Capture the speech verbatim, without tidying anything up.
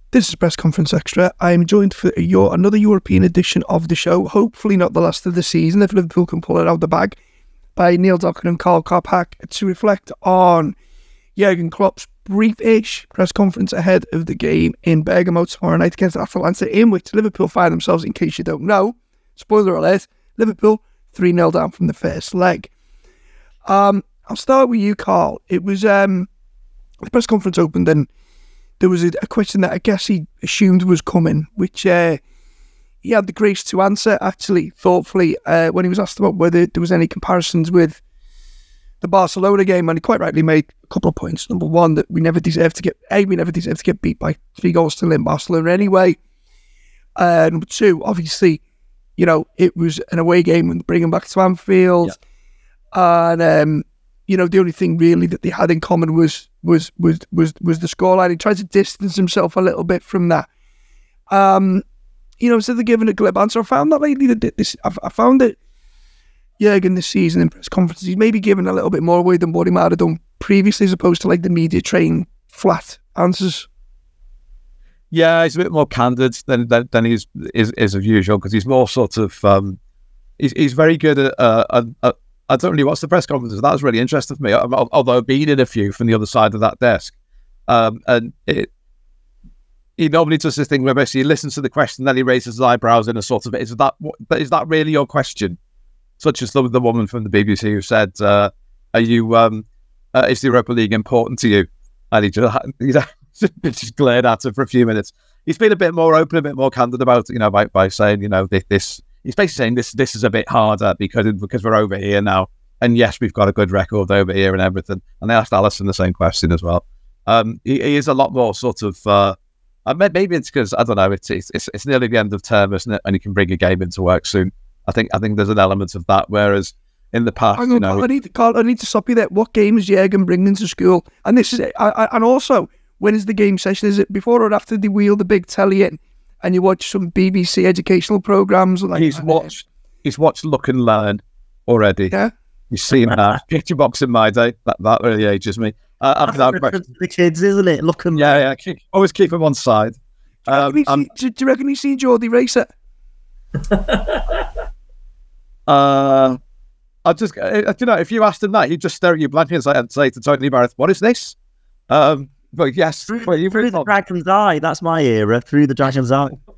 This is Press Conference Extra. I am joined for your another European edition of the show, hopefully not the last of the season if Liverpool can pull it out of the bag, by Neil Docker and Carl Karpak to reflect on Jurgen Klopp's brief-ish press conference ahead of the game in Bergamo tomorrow night against Atalanta, in which Liverpool find themselves, in case you don't know, spoiler alert, Liverpool three nil down from the first leg. Um, I'll start with you, Carl. It was um, the press conference opened and there was a, a question that I guess he assumed was coming, which uh, he had the grace to answer, actually, thoughtfully, uh, when he was asked about whether there was any comparisons with the Barcelona game, and he quite rightly made a couple of points. Number one, that we never deserved to get, A, we never deserved to get beat by three goals to in Barcelona anyway. Uh, number two, obviously, you know, it was an away game and bringing back to Anfield. Yeah. And, um, you know, the only thing really that they had in common was was was was was the scoreline. He tried to distance himself a little bit from that. Um, you know, instead of giving a glib answer, I found that lately that this, I've, I found that Jurgen this season in press conferences, he's maybe given a little bit more away than what he might have done previously, as opposed to like the media trained flat answers. Yeah, he's a bit more candid than than, than he's is is of usual, because he's more sort of um, he's he's very good at. Uh, at, at I don't really watch the press conferences. That was really interesting for me, although I've been in a few from the other side of that desk. Um, and it, he normally does this thing where basically he listens to the question, then he raises his eyebrows in a sort of, is that is that really your question? Such as the, the woman from the B B C who said, uh, "Are you? Um, uh, is the Europa League important to you?" And he just, he just glared at her for a few minutes. He's been a bit more open, a bit more candid about it, you know, by, by saying, you know, this. this He's basically saying this this is a bit harder because because we're over here now. And yes, we've got a good record over here and everything. And they asked Alisson the same question as well. Um, he, he is a lot more sort of, uh, maybe it's because, I don't know, it's, it's it's nearly the end of term, isn't it? And he can bring a game into work soon. I think I think there's an element of that, whereas in the past, Hang on, you know... Carl, I, need to, Carl, I need to stop you there. What game is Jurgen bringing to school? And this is, I, I, and also, when is the game session? Is it before or after they wheel the big telly in? And you watch some B B C educational programs. Like he's watched. He's watched Look and Learn already. Yeah, you've seen that. Picture box in my day. That that really ages me. Uh, That's that the kids, isn't it? Look and yeah, yeah. Keep, always keep them on side. Um, do, you um, see, do you reckon he's seen Geordie Racer? uh, I just, uh, you know, if you asked him that, he'd just stare at you blankly and say, and say to Tony Barrett, "What is this?" Um, but yes, through, well, through the Dragon's Eye. That's my era. Through the Dragon's Eye.